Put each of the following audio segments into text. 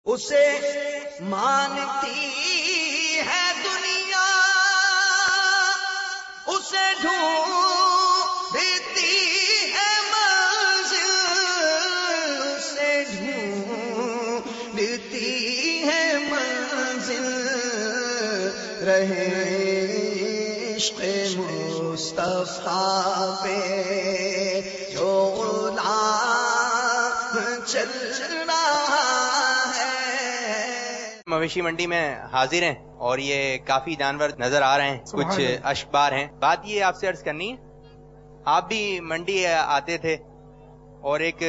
اسے مانتی ہے دنیا، اسے ڈھونڈتی ہے منزل، اسے ڈھونڈتی ہے منزل، رہے عشق مصطفیٰ پہ جو غلام چل رہا ہے۔ مویشی منڈی میں حاضر ہیں اور یہ کافی جانور نظر آ رہے ہیں، کچھ اشبار ہیں۔ بات یہ آپ سے عرض کرنی ہے، آپ بھی منڈی آتے تھے اور ایک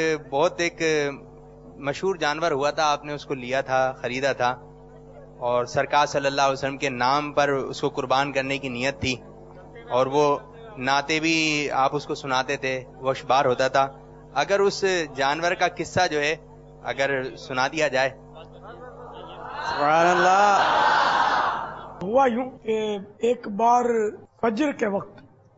مشہور جانور ہوا تھا، آپ نے اس کو لیا تھا، خریدا تھا، اور سرکار صلی اللہ علیہ وسلم کے نام پر اس کو قربان کرنے کی نیت تھی، اور وہ نعتیں بھی آپ اس کو سناتے تھے، وہ اشبار ہوتا تھا۔ اگر اس جانور کا قصہ جو ہے اگر سنا دیا جائے۔ سبحان اللہ۔ ہوا یوں کہ ایک بار فجر کے وقت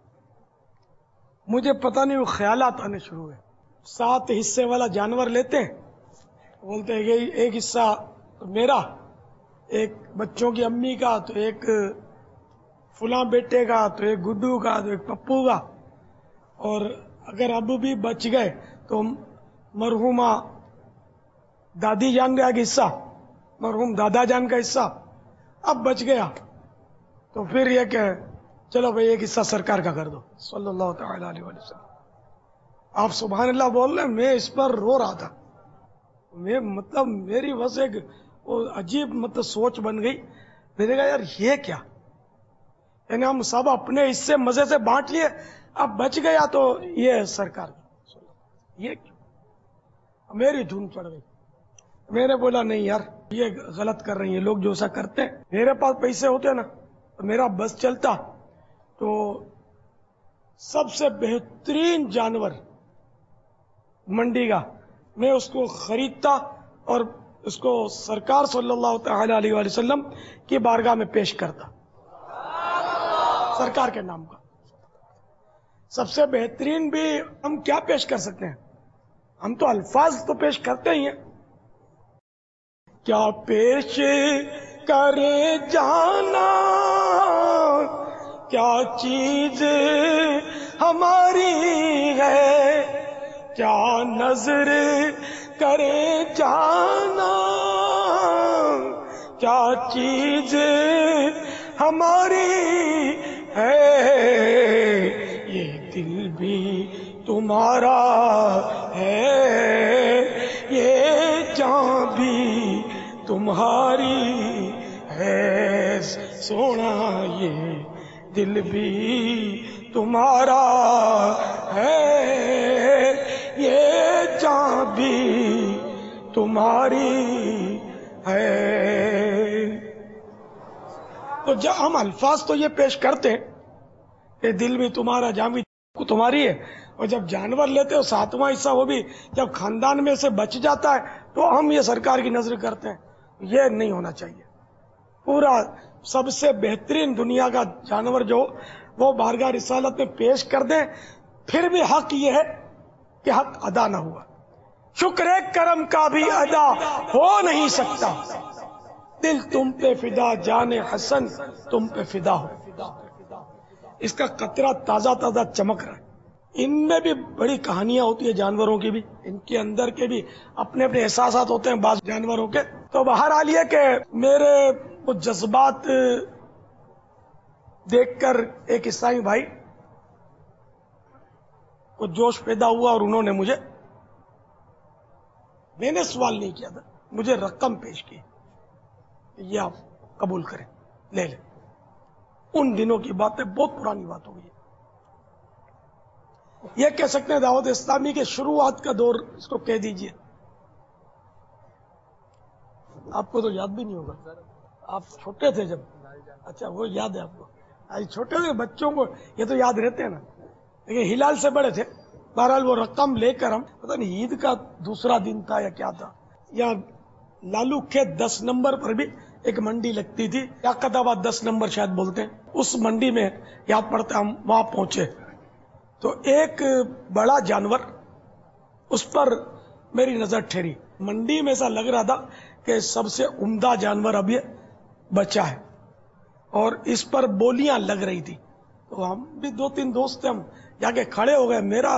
مجھے پتہ نہیں وہ خیالات آنے شروع ہوئے۔ 7 حصے والا جانور لیتے ہیں، بولتے ہیں کہ ایک حصہ میرا، ایک بچوں کی امی کا، تو ایک فلاں بیٹے کا، تو ایک گڈو کا، تو ایک پپو کا، اور اگر اب بھی بچ گئے تو مرحومہ دادی جان کا ایک حصہ، مرحوم دادا جان کا حصہ، اب بچ گیا تو پھر یہ کہ چلو بھائی ایک حصہ سرکار کا کر دو صلی اللہ تعالی علیہ وسلم۔ آپ سبحان اللہ بول رہے ہیں، میں اس پر رو رہا تھا، میری بس ایک عجیب سوچ بن گئی۔ میں نے کہا یار یہ کیا، یعنی ہم سب اپنے حصے مزے سے بانٹ لیے، اب بچ گیا تو یہ سرکار کی، یہ کیوں؟ میری دھن چڑھ گئی۔ میں نے بولا نہیں یار یہ غلط کر رہی ہیں لوگ جو ایسا کرتے ہیں۔ میرے پاس پیسے ہوتے نا تو میرا بس چلتا تو سب سے بہترین جانور منڈی کا میں اس کو خریدتا اور اس کو سرکار صلی اللہ تعالی علیہ وسلم کی بارگاہ میں پیش کرتا، سرکار کے نام کا۔ سب سے بہترین بھی ہم کیا پیش کر سکتے ہیں، ہم تو الفاظ تو پیش کرتے ہی ہیں۔ کیا پیش کرے جانا، کیا چیز ہماری ہے، کیا نظر کرے جانا، کیا چیز ہماری ہے، یہ دل بھی تمہارا ہے، یہ جان بھی تمہاری ہے، سونا یہ دل بھی تمہارا ہے، یہ جان بھی تمہاری ہے۔ تو جب ہم الفاظ تو یہ پیش کرتے ہیں کہ دل بھی تمہارا، جان بھی تمہاری ہے، اور جب جانور لیتے ہو 7واں حصہ وہ بھی جب خاندان میں سے بچ جاتا ہے تو ہم یہ سرکار کی نظر کرتے ہیں، یہ نہیں ہونا چاہیے۔ پورا سب سے بہترین دنیا کا جانور جو وہ بارگاہ رسالت میں پیش کر دیں، پھر بھی حق یہ ہے کہ حق ادا نہ ہوا۔ شکر کرم کا بھی ادا ہو نہیں سکتا، دل تم پہ فدا، جان حسن تم پہ فدا ہو۔ اس کا قطرہ تازہ تازہ چمک رہا ہے۔ ان میں بھی بڑی کہانیاں ہوتی ہیں جانوروں کی بھی، ان کے اندر کے بھی اپنے اپنے احساسات ہوتے ہیں بعض جانوروں کے۔ تو بہرحال یہ کہ میرے وہ جذبات دیکھ کر ایک عیسائی بھائی کو جوش پیدا ہوا اور انہوں نے میں نے سوال نہیں کیا تھا، مجھے رقم پیش کی، یہ آپ قبول کریں، لے لیں۔ ان دنوں کی باتیں بہت پرانی بات ہو گئی ہے، یہ کہہ سکتے ہیں دعوت اسلامی کے شروعات کا دور اس کو کہہ دیجئے۔ آپ کو تو یاد بھی نہیں ہوگا، آپ چھوٹے تھے جب، اچھا وہ یاد ہے آپ کو، چھوٹے تھے بچوں کو یہ تو یاد رہتے ہیں نا، لیکن ہلال سے بڑے تھے۔ بہرحال وہ رقم لے کر ہم پتہ نہیں عید کا دوسرا دن تھا یا کیا تھا، یا لالو کھیت 10 نمبر پر بھی ایک منڈی لگتی تھی، لیاقت آباد 10 نمبر شاید بولتے ہیں، اس منڈی میں یاد پڑتا ہم وہاں پہنچے تو ایک بڑا جانور اس پر میری نظر ٹھہری۔ منڈی میں ایسا لگ رہا تھا کہ سب سے عمدہ جانور اب یہ بچا ہے، اور اس پر بولیاں لگ رہی تھی. تو ہم بھی 2-3 دوست تھے، ہم جا کے کھڑے ہو گئے. میرا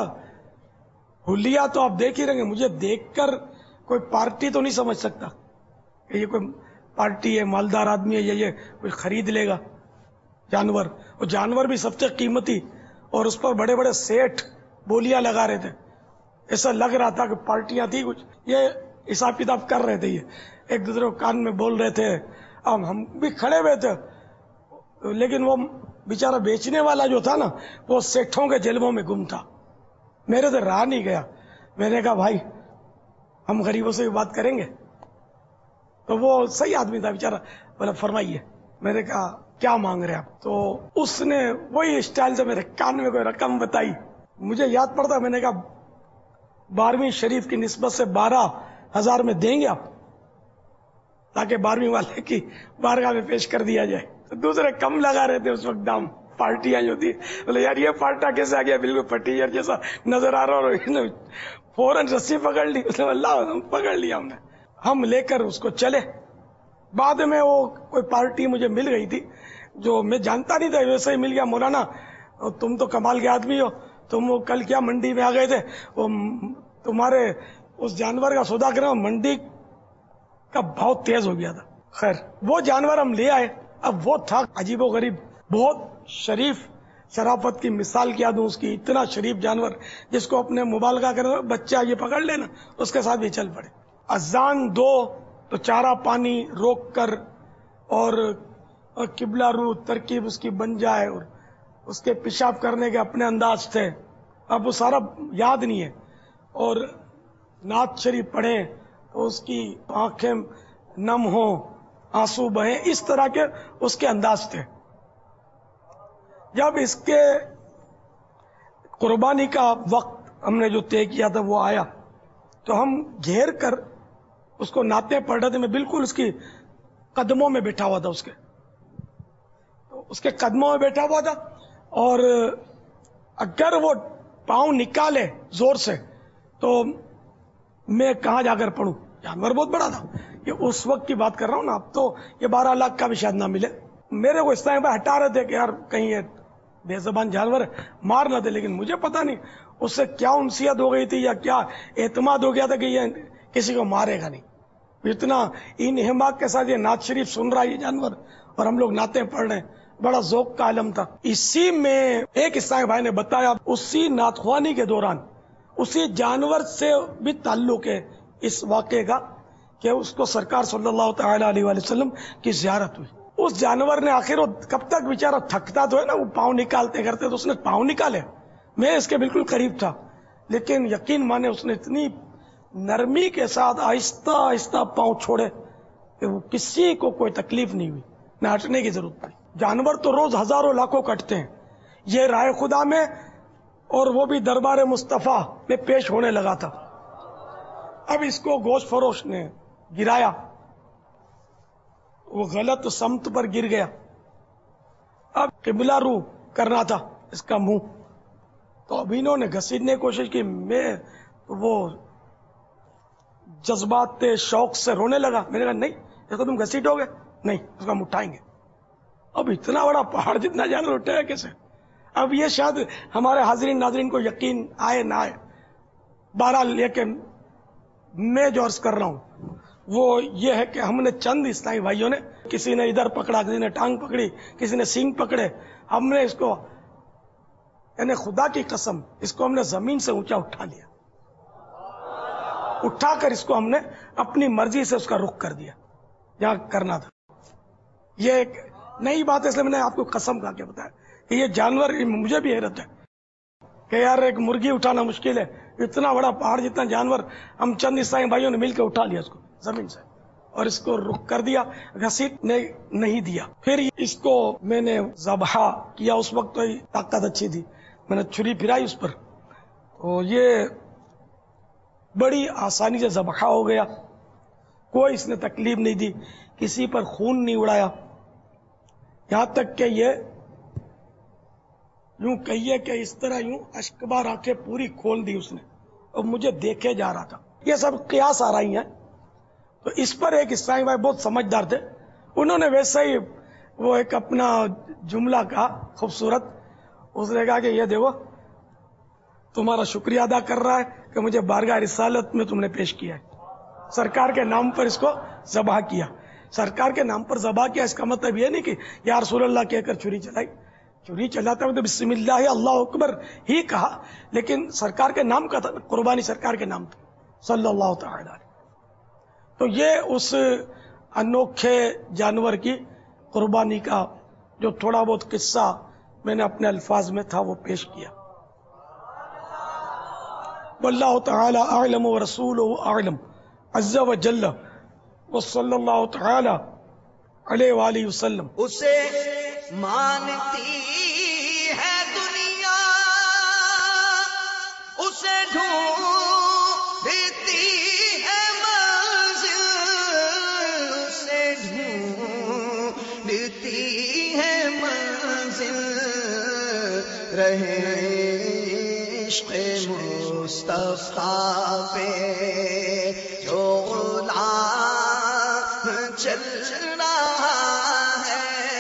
حلیہ تو آپ دیکھ ہی رہیں گے، مجھے دیکھ کر کوئی پارٹی تو نہیں سمجھ سکتا کہ یہ کوئی پارٹی ہے، مالدار آدمی ہے، یہ کوئی خرید لے گا جانور. وہ جانور بھی سب سے قیمتی، اور اس پر بڑے بڑے سیٹھ بولیاں لگا رہے تھے. ایسا لگ رہا تھا کہ پارٹیاں تھی کچھ، یہ حساب کتاب کر رہے تھے، یہ ایک دوسرے کو کان میں بول رہے تھے. اب ہم بھی کھڑے ہوئے تھے، لیکن وہ بیچارہ بیچنے والا جو تھا نا، وہ سیٹھوں کے جلووں میں گم تھا. میرے سے رہا نہیں گیا. میں نے کہا بھائی ہم غریبوں سے بھی بات کریں گے. تو وہ صحیح آدمی تھا بیچارہ، بولا فرمائیے. میں نے کہا کیا مانگ رہے آپ؟ تو اس نے وہی اسٹائل سے میرے کان میں کوئی رقم بتائی. مجھے یاد پڑتا، میں نے کہا 12ویں شریف کی نسبت سے 12,000 میں دیں گے آپ، تاکہ 12ویں والے کی بارگاہ میں پیش کر دیا جائے. تو دوسرے کم لگا رہے تھے اس وقت دام. پارٹیاں جو تھی، بولے یار یہ پارٹا کیسے آ گیا، بالکل پٹیجر جیسا نظر آ رہا. اور فوراً رسی پکڑ لی. اس نے اللہ پکڑ لیا ہم نے. ہم لے کر اس کو چلے. بعد میں وہ کوئی پارٹی مجھے مل گئی تھی جو میں جانتا نہیں تھا، ویسے ہی مل گیا. مولانا تم تو کمال کے آدمی ہو، تم وہ کل کیا منڈی میں آ گئے تھے، وہ تمہارے اس جانور کا سودا کرنا، منڈی کا بہت تیز ہو گیا تھا. خیر وہ جانور ہم لے آئے. اب وہ تھا عجیب و غریب، بہت شریف، شرافت کی مثال کیا دوں اس کی. اتنا شریف جانور جس کو اپنے مبالغہ کر بچہ یہ پکڑ لینا، اس کے ساتھ بھی چل پڑے. اذان دو تو چارہ پانی روک کر، اور قبلہ رو ترکیب اس کی بن جائے، اور اس کے پیشاب کرنے کے اپنے انداز تھے. اب وہ سارا یاد نہیں ہے. اور نعت شریف پڑھیں تو اس کی آنکھیں نم ہوں، آنسو بہیں، اس طرح کے اس کے انداز تھے. جب اس کے قربانی کا وقت ہم نے جو طے کیا تھا وہ آیا، تو ہم گھیر کر اس کو نعتیں پڑھ رہے تھے. میں بالکل اس کی قدموں میں بیٹھا ہوا تھا، اس کے قدموں میں بیٹھا ہوا تھا. اور اگر وہ پاؤں نکالے زور سے تو میں کہاں جا کر پڑھوں. جانور بہت بڑا تھا، یہ اس وقت کی بات کر رہا ہوں نا. اب تو یہ 12 لاکھ کا بھی شاید نہ ملے. میرے کو اس طرح ہٹا رہے تھے کہ یار کہیں یہ بے زبان جانور مار نہ دے. لیکن مجھے پتا نہیں اس سے کیا انسیت ہو گئی تھی یا کیا اعتماد ہو گیا تھا کہ یہ کسی کو مارے گا نہیں. اتنا ان حماق کے ساتھ یہ نعت شریف سن رہا ہے یہ جانور، اور ہم لوگ نعتیں پڑھ رہے ہیں. بڑا ذوق کا عالم تھا. اسی میں ایک اسلامی بھائی نے بتایا، اسی نعت خوانی کے دوران اسی جانور سے بھی تعلق ہے اس واقعے کا، کہ اس کو سرکار صلی اللہ تعالی علیہ وآلہ وسلم کی زیارت ہوئی. اس جانور نے آخر وہ کب تک بیچارہ تھکتا تو ہے نا، وہ پاؤں نکالتے کرتے، تو اس نے پاؤں نکالے. میں اس کے بالکل قریب تھا، لیکن یقین مانے اس نے اتنی نرمی کے ساتھ آہستہ آہستہ پاؤں چھوڑے کہ وہ کسی کو کوئی تکلیف نہیں ہوئی، نہ ہٹنے کی ضرورت پڑی. جانور تو روز ہزاروں لاکھوں کٹتے ہیں. یہ رائے خدا میں، اور وہ بھی دربار مصطفیٰ میں پیش ہونے لگا تھا. اب اس کو گوشت فروش نے گرایا، وہ غلط سمت پر گر گیا. اب قبلہ رو کرنا تھا اس کا منہ، تو اب انہوں نے گھسیٹنے کی کوشش کی. میں وہ جذبات شوق سے رونے لگا. میں نے کہا نہیں، اس کو تم گھسیٹو گے نہیں، اس کو ہم اٹھائیں گے. اب اتنا بڑا پہاڑ جتنا جانور اٹھے گا کیسے؟ اب یہ شاید ہمارے حاضرین ناظرین کو یقین آئے نہ آئے، بہرحال لیکن میں جو عرض کر رہا ہوں وہ یہ ہے کہ ہم نے چند اسلامی بھائیوں نے، کسی نے ادھر پکڑا، کسی نے ٹانگ پکڑی، کسی نے سینگ پکڑے. ہم نے اس کو، یعنی خدا کی قسم، اس کو ہم نے زمین سے اونچا اٹھا لیا. اٹھا کر اس کو ہم نے اپنی مرضی سے اس کا رخ کر دیا جہاں کرنا تھا. یہ ایک نئی بات ہے، اس لیے میں نے آپ کو قسم کھا کے بتایا کہ یہ جانور، مجھے بھی حیرت ہے کہ یار ایک مرغی اٹھانا مشکل ہے، اتنا بڑا پہاڑ جتنا جانور ہم چند عیسائی بھائیوں نے مل کے اٹھا لیا اس کو زمین سے، اور اس کو رخ کر دیا، گھسیٹنے نہیں دیا. پھر اس کو میں نے ذبح کیا. اس وقت تو طاقت اچھی تھی، میں نے چھری پھرائی اس پر، تو یہ بڑی آسانی سے ذبح ہو گیا. کوئی اس نے تکلیف نہیں دی، کسی پر خون نہیں اڑایا. یہاں تک کہ یہ یوں کہیے کہ اس طرح یوں اشکبار آنکھیں پوری کھول دی اس نے، اور مجھے دیکھے جا رہا تھا. یہ سب قیاس آ رہی ہیں. تو اس پر ایک اسلامی بھائی بہت سمجھدار تھے، انہوں نے ویسا ہی وہ ایک اپنا جملہ کہا خوبصورت. اس نے کہا کہ یہ دیکھو تمہارا شکریہ ادا کر رہا ہے کہ مجھے بارگاہ رسالت میں تم نے پیش کیا ہے، سرکار کے نام پر اس کو ذبح کیا. سرکار کے نام پر ذبح کیا اس کا مطلب یہ نہیں کہ یا رسول اللہ کہہ کر چھری چلائی. چھری چلاتا مطلب بسم اللہ اللہ اکبر ہی کہا، لیکن سرکار کے نام کا تھا، قربانی سرکار کے نام تھا صلی اللہ تعالی علیہ. تو یہ اس انوکھے جانور کی قربانی کا جو تھوڑا بہت قصہ میں نے اپنے الفاظ میں تھا وہ پیش کیا. واللہ تعالی اعلم ورسولہ اعلم عز وجل وصلی اللہ تعالی علیہ وآلہ وسلم. اسے مانتی ہے دنیا، اسے ڈھونڈتی ہے منزل، اسے ڈھونڈتی ہے منزل، رہے عشق مصطفیٰ پہ جو غلام چل رہا ہے.